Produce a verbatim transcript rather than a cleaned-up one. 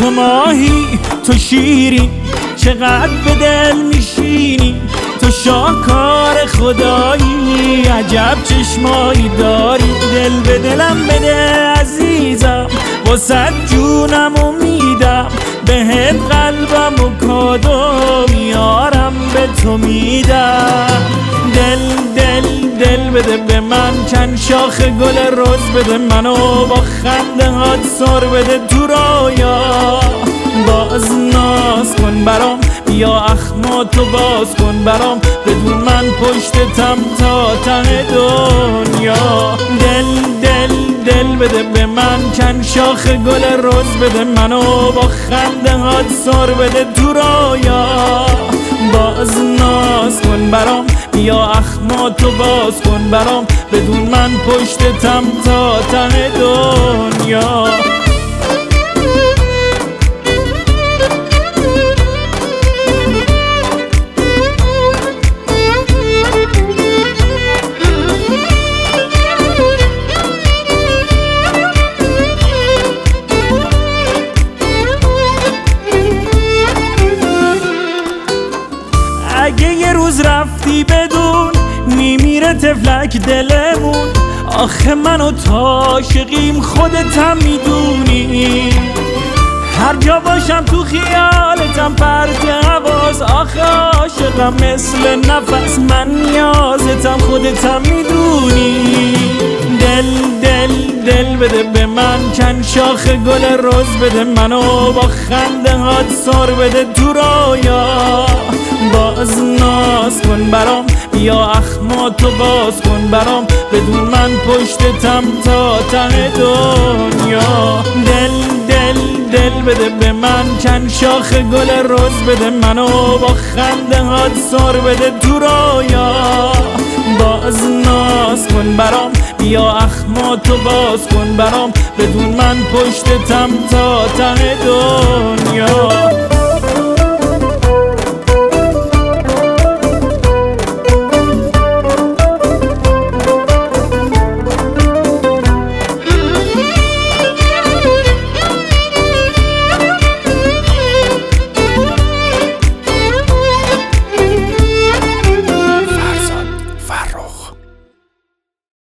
تو ماهی تو شیرین چقدر به دل میشینی، تو شاهکار خدایی عجب چشمایی داری. دل به دلم بده عزیزم واسه جونم میدم، بهت قلبم و کادو میارم به تو میدم. دل دل دل بده به من چند شاخ گل رز بده، منو با خنده هات سر بده تو رویا. باز ناز کن برام بیا اخماتو باز کن برام، بدون من پشتتم تا ته دنیا. دل دل دل بده به من چند شاخ گل رز بده، منو با خنده هات سر بده تو رویا. باز ناز کن برام بیا اخماتو باز کن برام، بدون من پشتتم تا ته دنیا. اگه یه روز رفتی بدون میمیره تفلک دلمون، آخه من و تو عاشقیم خودتم میدونی. هر جا باشم تو خیالتم پرت حواس، آخه عاشقم مثل نفس من نیازتم خودتم میدونی. دل دل دل بده به من چند شاخ گل رز بده، منو با خنده هات سر بده تو رویا. باز ناز کن برام بیا اخماتو باز کن برام، بدون من پشتتم تا ته دنیا. دل دل دل بده به من چند شاخ گل رز بده، منو با خنده هات سر بده تو رویا. باز ناز کن برام بیا اخماتو باز کن برام، بدون من پشتتم تا ته دنیا.